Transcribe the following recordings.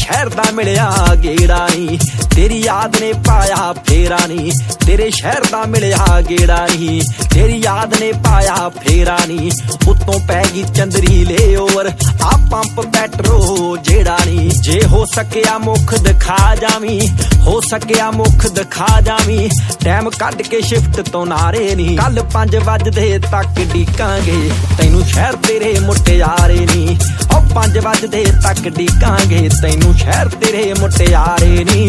शहर दा मिलिया गेड़ा नी, तेरी याद ने पाया फेरा नी, तेरे शहर दा मिलिया गेड़ा नी, तेरी याद ने पाया फेरा नी। उत्तों पैगी चंदरी ले ओवर आ पंप पेट्रो जेड़ा नी। जे हो सकिया मुख दिखा जावी, हो सकिया मुख दिखा जावी, टाइम कट के शिफ्ट तो नारे नी। कल 5 वजदे तक डीकांगे तैनू शहर तेरे मुटियारे नी, ओ 5 वजदे तक डीकांगे तैनू शहर तेरे मुटियारे नी।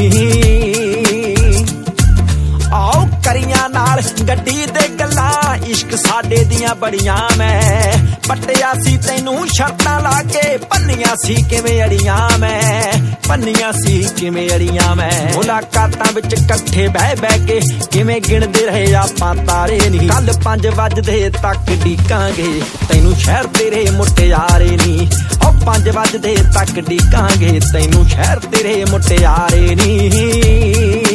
आओ करियां नाल गड्डी दे गल्लां, इश्क साडे दियां बड़ियां मैं पट्टिया सी तैनू शर्तां लाके, भन्नियां सी किवें अड़ियां मैं, भन्नियां सी किवें अड़ियां मैं। मुलाकातां विच कट्ठे बह बह के किवें गिणदे रहे आपां तारे नी। कल 5 वजदे तक डीकांगे तैनू शहर तेरे मुटियारे नी, ओ 5 वजदे तक डीकांगे तैनू शहर तेरे मुटियारे नी।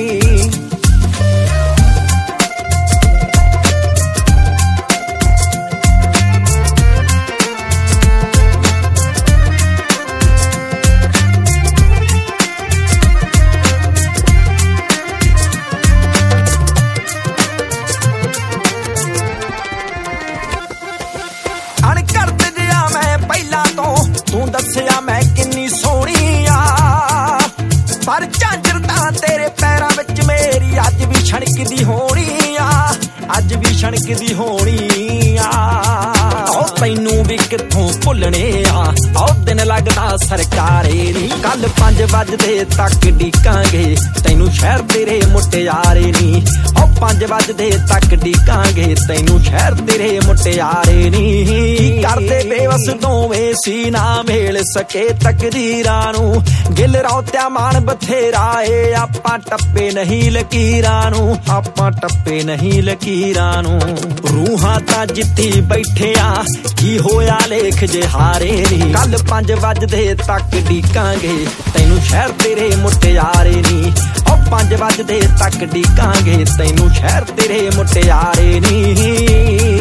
तू दसिया मैं किन्नी सोहनी आ, पर झांझर तां तेरे पैरां विच मेरी अज भी छणकदी होनी आ, अज भी छणकदी होनी आ। ओ तैनू भी कित्थों भुलने आ, ओ दिन लगदा सरकारे नी। कल 5 वजदे तक डीकांगे तैनू शहर तेरे मुटियारे नी, ओ 5 वजदे तक डीकांगे तैनू शहर तेरे मुटियारे नी। करदे बेवस दोवें सी ना मेल सके तकदीरां नू, गिल रौत्या मान बथेरा ए आपां टप्पे नहीं लकीरां नू, आपां टप्पे नहीं लकीरां नू। रूहां तां जित्ती बैठे आ की होया लेख जे हारे नी। कल 5 वजदे तक डीकांगे तैनू शहर तेरे मुटियारे नी, ओ 5 वजदे तक डीकांगे तैनू शहर तेरे मुटियारे नी।